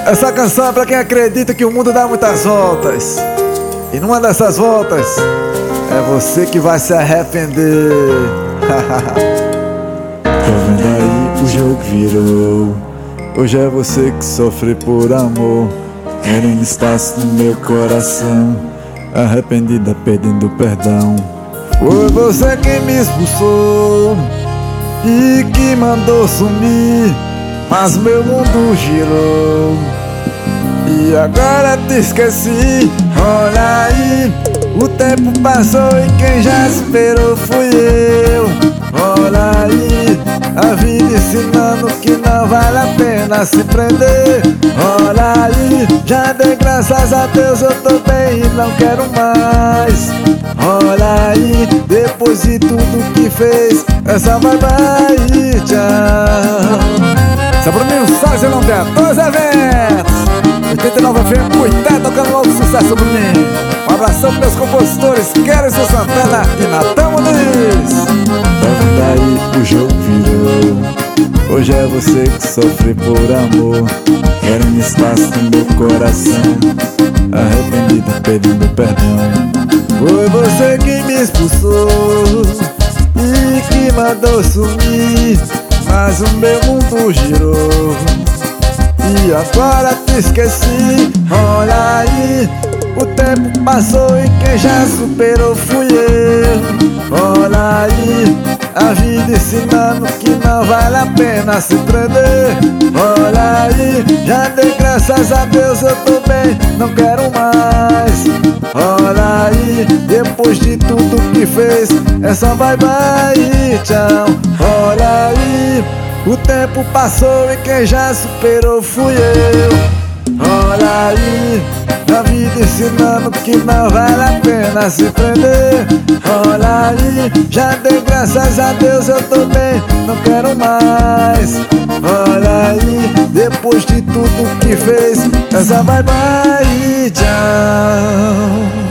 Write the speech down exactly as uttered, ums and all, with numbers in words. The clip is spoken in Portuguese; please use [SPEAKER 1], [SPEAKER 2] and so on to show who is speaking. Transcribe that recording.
[SPEAKER 1] Essa canção é pra quem acredita que o mundo dá muitas voltas. E numa dessas voltas é você que vai se arrepender.
[SPEAKER 2] Tá vendo aí, o jogo virou. Hoje é você que sofre por amor, querendo espaço no meu coração, arrependida pedindo perdão.
[SPEAKER 1] Foi você quem me expulsou e que mandou sumir, mas meu mundo girou e agora te esqueci. Olha aí, o tempo passou e quem já esperou fui eu. Olha aí, a vida ensinando que não vale a pena se prender. Olha aí, já dei graças a Deus, eu tô bem e não quero mais. Olha aí, depois de tudo que fez, essa vai vai e tchau.
[SPEAKER 3] Seu Bruninho Sócio não tem dois eventos oitenta e nove F M, cuidado, tocando novo sucesso, Bruninho. Um abração para os compositores Kerson Santana e Natan Muniz.
[SPEAKER 2] Tá vendo aí, o jogo virou. Hoje é você que sofre por amor, querendo espaço no meu coração, arrependida pedindo perdão.
[SPEAKER 1] Foi você quem me expulsou e que mandou sumir, mas o meu mundo girou e agora te esqueci. Olha aí, o tempo passou e quem já superou fui eu. Olha aí, a vida ensinando que não vale a pena se prender. Olha aí, já dei graças a Deus, eu tô bem, não quero mais. Olha aí, depois de tudo que fez, é só bye bye e tchau. Olha aí, o tempo passou e quem já superou fui eu. Olha aí, a vida ensinando que não vale a pena se prender. Olha aí, já dei graças a Deus, eu tô bem, não quero mais. Olha aí, depois de tudo que fez, essa bye bye e tchau.